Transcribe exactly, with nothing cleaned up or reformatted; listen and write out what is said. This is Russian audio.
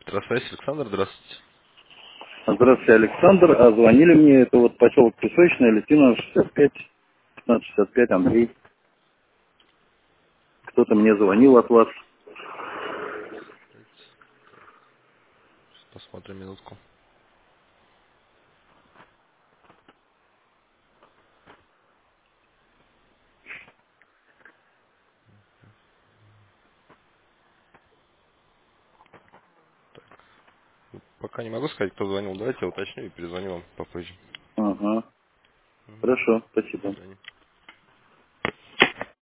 Электрослайс, Александр, здравствуйте. Здравствуйте, Александр. А звонили мне, это вот поселок Песочный, Литвина, шестьдесят пять, пятнадцать шестьдесят пять, Андрей. Кто-то мне звонил от вас. Посмотрим минутку. Пока не могу сказать, кто звонил. Давайте я уточню и перезвоню вам попозже. Ага. Хорошо, До спасибо. свидания.